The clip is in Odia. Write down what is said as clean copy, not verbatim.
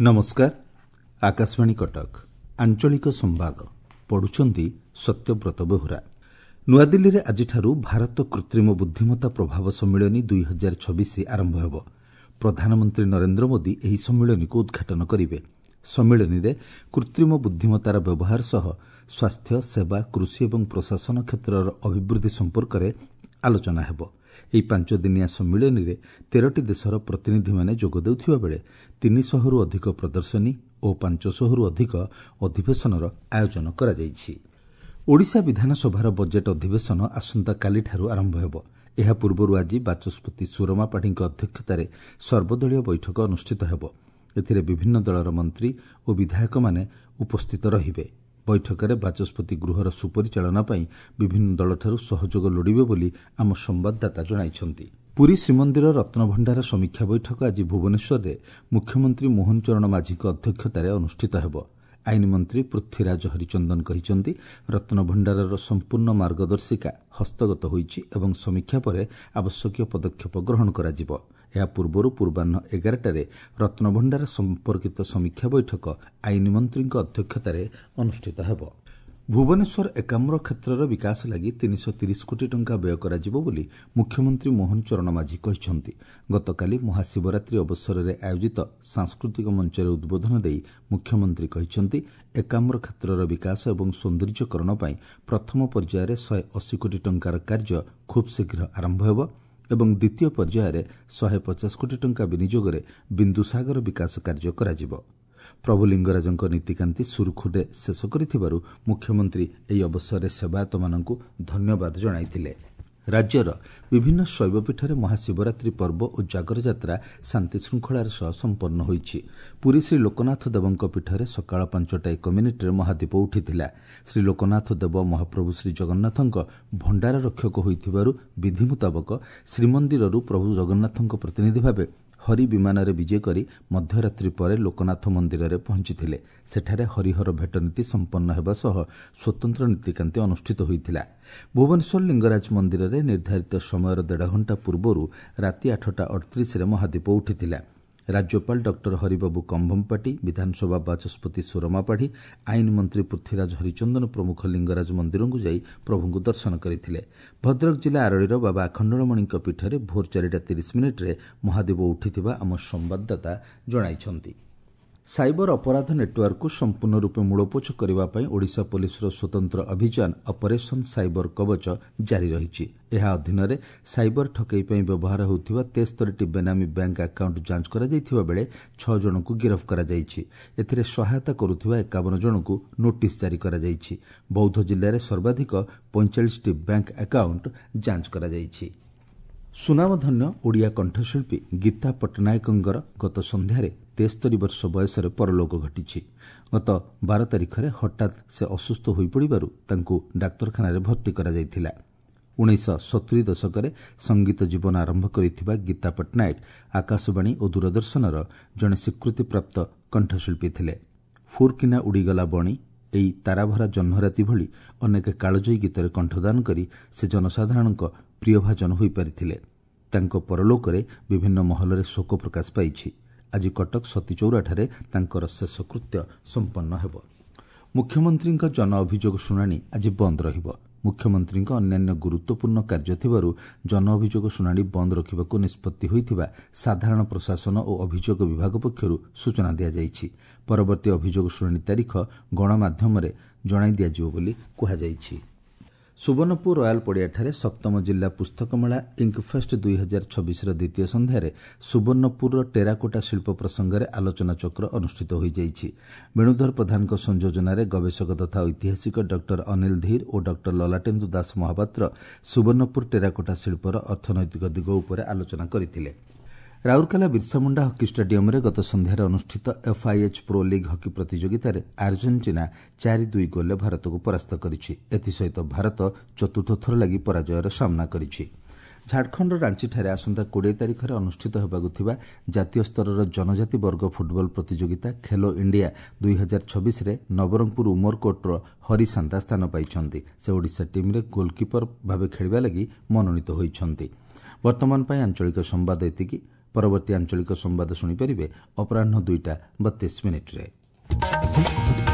नमस्कार। आकाशवाणी कटक आंचलिक संवाद पढ़ुछंती सत्यव्रत बेहुरा। नुआदिल्ली रे आजिठारु भारत कृत्रिम बुद्धिमत्ता प्रभाव सम्मेलनी 2026 आरंभ हेब। प्रधानमंत्री नरेंद्र मोदी एही सम्मेलनी को उद्घाटन करिवे। सम्मेलनी रे कृत्रिम बुद्धिमत्तार व्यवहार सह स्वास्थ्य सेवा कृषि एवं प्रशासन क्षेत्रर अभिवृद्धि संपर्क में आलोचना हेब। ଏହି 5 ଦିନିଆ ସମ୍ମିଳନୀରେ 13ଟି ଦେଶର ପ୍ରତିନିଧିମାନେ ଯୋଗ ଦେଉଥିବା ବେଳେ 300ରୁ ଅଧିକ ପ୍ରଦର୍ଶନୀ ଓ 500ରୁ ଅଧିକ ଅଧିବେଶନର ଆୟୋଜନ କରାଯାଇଛି। ଓଡ଼ିଶା ବିଧାନସଭାର ବଜେଟ୍ ଅଧିବେଶନ ଆସନ୍ତାକାଲିଠାରୁ ଆରମ୍ଭ ହେବ। ଏହା ପୂର୍ବରୁ ଆଜି ବାଚସ୍ପତି ସୁରମା ପାଢ଼ୀଙ୍କ ଅଧ୍ୟକ୍ଷତାରେ ସର୍ବଦଳୀୟ ବୈଠକ ଅନୁଷ୍ଠିତ ହେବ। ଏଥିରେ ବିଭିନ୍ନ ଦଳର ମନ୍ତ୍ରୀ ଓ ବିଧାୟକମାନେ ଉପସ୍ଥିତ ରହିବେ। ବୈଠକରେ ବାଚସ୍ପତି ଗୃହର ସୁପରିଚାଳନା ପାଇଁ ବିଭିନ୍ନ ଦଳଠାରୁ ସହଯୋଗ ଲୋଡ଼ିବେ ବୋଲି ଆମ ସମ୍ବାଦଦାତା ଜଣାଇଛନ୍ତି। ପୁରୀ ଶ୍ରୀମନ୍ଦିର ରତ୍ନଭଣ୍ଡାର ସମୀକ୍ଷା ବୈଠକ ଆଜି ଭୁବନେଶ୍ୱରରେ ମୁଖ୍ୟମନ୍ତ୍ରୀ ମୋହନ ଚରଣ ମାଝୀଙ୍କ ଅଧ୍ୟକ୍ଷତାରେ ଅନୁଷ୍ଠିତ ହେବ। ଆଇନ ମନ୍ତ୍ରୀ ପୃଥ୍ୱୀରାଜ ହରିଚନ୍ଦନ କହିଛନ୍ତି, ରତ୍ନଭଣ୍ଡାରର ସମ୍ପୂର୍ଣ୍ଣ ମାର୍ଗଦର୍ଶିକା ହସ୍ତଗତ ହୋଇଛି ଏବଂ ସମୀକ୍ଷା ପରେ ଆବଶ୍ୟକୀୟ ପଦକ୍ଷେପ ଗ୍ରହଣ କରାଯିବ। ଏହା ପୂର୍ବରୁ ପୂର୍ବାହ୍ନ 11ଟାରେ ରତ୍ନଭଣ୍ଡାର ସମ୍ପର୍କିତ ସମୀକ୍ଷା ବୈଠକ ଆଇନ ମନ୍ତ୍ରୀଙ୍କ ଅଧ୍ୟକ୍ଷତାରେ ଅନୁଷ୍ଠିତ ହେବ। ଭୁବନେଶ୍ୱର ଏକାମ୍ର କ୍ଷେତ୍ରର ବିକାଶ ଲାଗି 330 କୋଟି ଟଙ୍କା ବ୍ୟୟ କରାଯିବ ବୋଲି ମୁଖ୍ୟମନ୍ତ୍ରୀ ମୋହନ ଚରଣ ମାଝୀ କହିଛନ୍ତି। ଗତକାଲି ମହାଶିବରାତ୍ରୀ ଅବସରରେ ଆୟୋଜିତ ସାଂସ୍କୃତିକ ମଞ୍ଚରେ ଉଦ୍ବୋଧନ ଦେଇ ମୁଖ୍ୟମନ୍ତ୍ରୀ କହିଛନ୍ତି, ଏକାମ୍ର କ୍ଷେତ୍ରର ବିକାଶ ଏବଂ ସୌନ୍ଦର୍ଯ୍ୟକରଣ ପାଇଁ ପ୍ରଥମ ପର୍ଯ୍ୟାୟରେ 180 କୋଟି ଟଙ୍କାର କାର୍ଯ୍ୟ ଖୁବ୍ ଶୀଘ୍ର ଆରମ୍ଭ ହେବ ଏବଂ ଦ୍ୱିତୀୟ ପର୍ଯ୍ୟାୟରେ 150 କୋଟି ଟଙ୍କା ବିନିଯୋଗରେ ବିନ୍ଦୁସାଗର ବିକାଶ କାର୍ଯ୍ୟ କରାଯିବ। ପ୍ରଭୁ ଲିଙ୍ଗରାଜଙ୍କ ନୀତିକାନ୍ତି ସୁରୁଖୁରୁରେ ଶେଷ କରିଥିବାରୁ ମୁଖ୍ୟମନ୍ତ୍ରୀ ଏହି ଅବସରରେ ସେବାୟତମାନଙ୍କୁ ଧନ୍ୟବାଦ ଜଣାଇଥିଲେ। ରାଜ୍ୟର ବିଭିନ୍ନ ଶୈବପୀଠରେ ମହାଶିବରାତ୍ରୀ ପର୍ବ ଓ ଜାଗର ଯାତ୍ରା ଶାନ୍ତିଶୃଙ୍ଖଳାର ସହ ସମ୍ପନ୍ନ ହୋଇଛି। ପୁରୀ ଶ୍ରୀ ଲୋକନାଥ ଦେବଙ୍କ ପୀଠରେ ସକାଳ 5:01 ମହାଦୀପ ଉଠିଥିଲା। ଶ୍ରୀ ଲୋକନାଥ ଦେବ ମହାପ୍ରଭୁ ଶ୍ରୀ ଜଗନ୍ନାଥଙ୍କ ଭଣ୍ଡାର ରକ୍ଷକ ହୋଇଥିବାରୁ ବିଧି ମୁତାବକ ଶ୍ରୀମନ୍ଦିରରୁ ପ୍ରଭୁ ଜଗନ୍ନାଥଙ୍କ ପ୍ରତିନିଧି ଭାବେ ହରି ବିମାନରେ ବିଜେ କରି ମଧ୍ୟରାତ୍ରି ପରେ ଲୋକନାଥ ମନ୍ଦିରରେ ପହଞ୍ଚିଥିଲେ। ସେଠାରେ ହରିହର ଭେଟ ନୀତି ସମ୍ପନ୍ନ ହେବା ସହ ସ୍ୱତନ୍ତ୍ର ନୀତିକାନ୍ତି ଅନୁଷ୍ଠିତ ହୋଇଥିଲା। ଭୁବନେଶ୍ୱର ଲିଙ୍ଗରାଜ ମନ୍ଦିରରେ ନିର୍ଦ୍ଧାରିତ ସମୟର 1.5 ଘଣ୍ଟା ପୂର୍ବରୁ ରାତି 8:38 ମହାଦୀପ ଉଠିଥିଲା। ରାଜ୍ୟପାଳ ଡକ୍ଟର ହରିବାବୁ କମ୍ଭମପାଟି, ବିଧାନସଭା ବାଚସ୍ପତି ସୁରମା ପାଢ଼ୀ, ଆଇନ ମନ୍ତ୍ରୀ ପୃଥ୍ୱୀରାଜ ହରିଚନ୍ଦନ ପ୍ରମୁଖ ଲିଙ୍ଗରାଜ ମନ୍ଦିରକୁ ଯାଇ ପ୍ରଭୁଙ୍କୁ ଦର୍ଶନ କରିଥିଲେ। ଭଦ୍ରକ ଜିଲ୍ଲା ଆରଳିର ବାବା ଆଖଣ୍ଡଳମଣିଙ୍କ ପୀଠରେ ଭୋର 4:30 ମହାଦୀପ ଉଠିଥିବା ଆମ ସମ୍ବାଦଦାତା ଜଣାଇଛନ୍ତି। ସାଇବର ଅପରାଧ ନେଟୱାର୍କକୁ ସମ୍ପୂର୍ଣ୍ଣ ରୂପେ ମୂଳପୋଛ କରିବା ପାଇଁ ଓଡ଼ିଶା ପୋଲିସର ସ୍ୱତନ୍ତ୍ର ଅଭିଯାନ ଅପରେସନ୍ ସାଇବର କବଚ ଜାରି ରହିଛି। ଏହା ଅଧୀନରେ ସାଇବର ଠକେଇ ପାଇଁ ବ୍ୟବହାର ହେଉଥିବା 73ଟି ବେନାମୀ ବ୍ୟାଙ୍କ ଆକାଉଣ୍ଟ ଯାଞ୍ଚ କରାଯାଇଥିବା ବେଳେ 6 ଜଣଙ୍କୁ ଗିରଫ କରାଯାଇଛି। ଏଥିରେ ସହାୟତା କରୁଥିବା 51 ଜଣଙ୍କୁ ନୋଟିସ୍ ଜାରି କରାଯାଇଛି। ବୌଦ୍ଧ ଜିଲ୍ଲାରେ ସର୍ବାଧିକ 45ଟି ବ୍ୟାଙ୍କ ଆକାଉଣ୍ଟ ଯାଞ୍ଚ କରାଯାଇଛି। ସୁନାମଧନ୍ୟ ଓଡ଼ିଆ କଣ୍ଠଶିଳ୍ପୀ ଗୀତା ପଟ୍ଟନାୟକଙ୍କର ଗତ ସନ୍ଧ୍ୟାରେ 73 ବର୍ଷ ବୟସରେ ପରଲୋକ ଘଟିଛି। ଗତ 12 ତାରିଖରେ ହଠାତ୍ ସେ ଅସୁସ୍ଥ ହୋଇପଡ଼ିବାରୁ ତାଙ୍କୁ ଡାକ୍ତରଖାନାରେ ଭର୍ତ୍ତି କରାଯାଇଥିଲା। 1970 ଦଶକରେ ସଙ୍ଗୀତ ଜୀବନ ଆରମ୍ଭ କରିଥିବା ଗୀତା ପଟ୍ଟନାୟକ ଆକାଶବାଣୀ ଓ ଦୂରଦର୍ଶନର ଜଣେ ସ୍ୱୀକୃତିପ୍ରାପ୍ତ କଣ୍ଠଶିଳ୍ପୀ ଥିଲେ। ଫୁରକିନା ଉଡ଼ିଗଲା ବଣି, ଏହି ତାରାଭରା ଜହ୍ନରାତି ଭଳି ଅନେକ କାଳଜୟୀ ଗୀତରେ କଣ୍ଠଦାନ କରି ସେ ଜନସାଧାରଣଙ୍କ ପ୍ରିୟଭାଜନ ହୋଇପାରିଥିଲେ। ତାଙ୍କ ପରଲୋକରେ ବିଭିନ୍ନ ମହଲରେ ଶୋକ ପ୍ରକାଶ ପାଇଛି। ଆଜି କଟକ ସତୀଚଉରାଠାରେ ତାଙ୍କର ଶେଷକୃତ୍ୟ ସମ୍ପନ୍ନ ହେବ। ମୁଖ୍ୟମନ୍ତ୍ରୀଙ୍କ ଜନ ଅଭିଯୋଗ ଶୁଣାଣି ଆଜି ବନ୍ଦ ରହିବ। ମୁଖ୍ୟମନ୍ତ୍ରୀଙ୍କ ଅନ୍ୟାନ୍ୟ ଗୁରୁତ୍ୱପୂର୍ଣ୍ଣ କାର୍ଯ୍ୟ ଥିବାରୁ ଜନ ଅଭିଯୋଗ ଶୁଣାଣି ବନ୍ଦ ରଖିବାକୁ ନିଷ୍ପତ୍ତି ହୋଇଥିବା ସାଧାରଣ ପ୍ରଶାସନ ଓ ଅଭିଯୋଗ ବିଭାଗ ପକ୍ଷରୁ ସୂଚନା ଦିଆଯାଇଛି। ପରବର୍ତ୍ତୀ ଅଭିଯୋଗ ଶୁଣାଣି ତାରିଖ ଗଣମାଧ୍ୟମରେ ଜଣାଇ ଦିଆଯିବ ବୋଲି କୁହାଯାଇଛି। ସୁବର୍ଣ୍ଣପୁର ରୟାଲ ପଡ଼ିଆଠାରେ 7ମ ଜିଲ୍ଲା ପୁସ୍ତକ ମେଳା ଇଙ୍କଫେଷ୍ଟ 2026ର ଦ୍ୱିତୀୟ ସନ୍ଧ୍ୟାରେ ସୁବର୍ଣ୍ଣପୁରର ଟେରାକୋଟା ଶିଳ୍ପ ପ୍ରସଙ୍ଗରେ ଆଲୋଚନା ଚକ୍ର ଅନୁଷ୍ଠିତ ହୋଇଯାଇଛି। ବେଣୁଧର ପ୍ରଧାନଙ୍କ ସଂଯୋଜନାରେ ଗବେଷକ ତଥା ଐତିହାସିକ ଡକ୍ଟର ଅନିଲ ଧୀର ଓ ଡକ୍ଟର ଲଲାଟେନ୍ଦୁ ଦାସ ମହାପାତ୍ର ସୁବର୍ଣ୍ଣପୁର ଟେରାକୋଟା ଶିଳ୍ପର ଅର୍ଥନୈତିକ ଦିଗ ଉପରେ ଆଲୋଚନା କରିଥିଲେ। ରାଉରକେଲା ବିର୍ସାମୁଣ୍ଡା ହକି ଷ୍ଟାଡିୟମରେ ଗତ ସନ୍ଧ୍ୟାରେ ଅନୁଷ୍ଠିତ FIH ପ୍ରୋ ଲିଗ୍ ହକି ପ୍ରତିଯୋଗିତାରେ ଆର୍ଜେଣ୍ଟିନା 4-2 ଗୋଲରେ ଭାରତକୁ ପରାସ୍ତ କରିଛି। ଏଥିସହିତ ଭାରତ ଚତୁର୍ଥ ଥର ଲାଗି ପରାଜୟର ସାମ୍ନା କରିଛି। ଝାଡ଼ଖଣ୍ଡର ରାଞ୍ଚିଠାରେ ଆସନ୍ତା 20 ତାରିଖରେ ଅନୁଷ୍ଠିତ ହେବାକୁ ଥିବା ଜାତୀୟ ସ୍ତରର ଜନଜାତି ବର୍ଗ ଫୁଟବଲ ପ୍ରତିଯୋଗିତା ଖେଲୋ ଇଣ୍ଡିଆ 2026ରେ ନବରଙ୍ଗପୁର ଉମରକୋଟର ହରି ସାନ୍ତା ସ୍ଥାନ ପାଇଛନ୍ତି। ସେ ଓଡ଼ିଶା ଟିମ୍ରେ ଗୋଲକିପର ଭାବେ ଖେଳିବା ଲାଗି ମନୋନୀତ ହୋଇଛନ୍ତି। ବର୍ତ୍ତମାନ ପାଇଁ ଆଞ୍ଚଳିକ ସମ୍ବାଦ ଏତିକି। ପରବର୍ତ୍ତୀ ଆଞ୍ଚଳିକ ସମ୍ବାଦ ଶୁଣିପାରିବେ ଅପରାହ୍ନ 2:32 ମିନିଟ୍ରେ।